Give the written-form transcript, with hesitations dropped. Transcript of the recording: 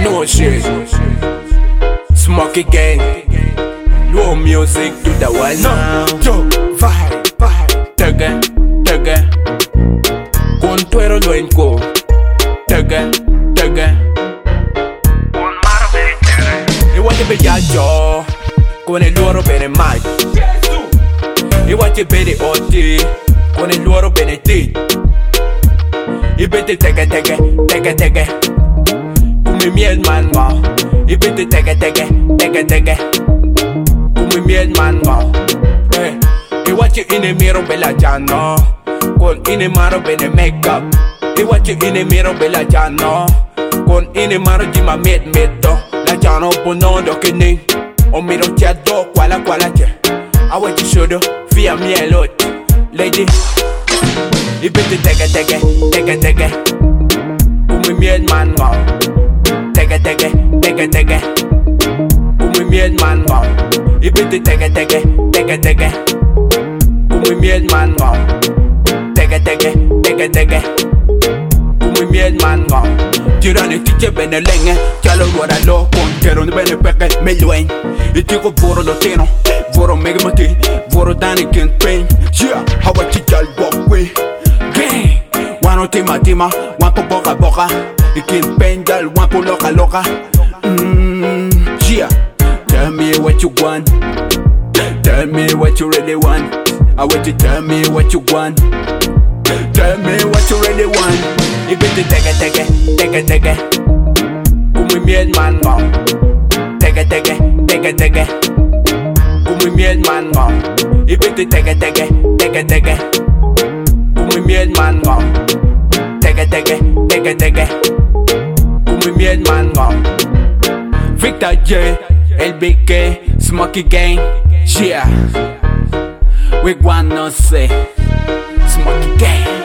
know shit. Smoky gang. Low music to the world now. Vibe. Tugga. Contuero lo enco. Tugga. E what you be ya yo. Con el loro bene mai. E what you be the oti. Con el loro bene ti. E bete tugga. Come miel man wow. E bete tugga. Come miel man wow. E what you in the mirror bella giano. Con in the maro bene makeup. E what you in the mirror bella giano. Con in the maro di ma metto. La giano ponondo che ne. O miro chiado quala c'è. I want you should do via mielot. Lady. E bete tugga. Come miel man wow. Tugga. Come miel man wow. E bete tugga. Come miel man wow. Tugga. Come miel man wow. Tirane tiche bene lenge. Chalo guarda lo contero ne bene peke me luen. E dico voro lo teno. Voro mega mati. Voro dani can pain. Yeah, how I teach y'all walk way. Gang. Wano tima. Wano boca. E can pain dal wano loca. Yeah. Tell me what you want. Tell me what you really want. I want you to tell me what you want. Tell me what you really want. You better tugga. Come miel man wow. Tugga. Come miel man wow. You better tugga. Come miel man wow. Tugga. Come miel man wow. Victor J, LBK, Smoky Gang, yeah. We wanna say Smoky Gang.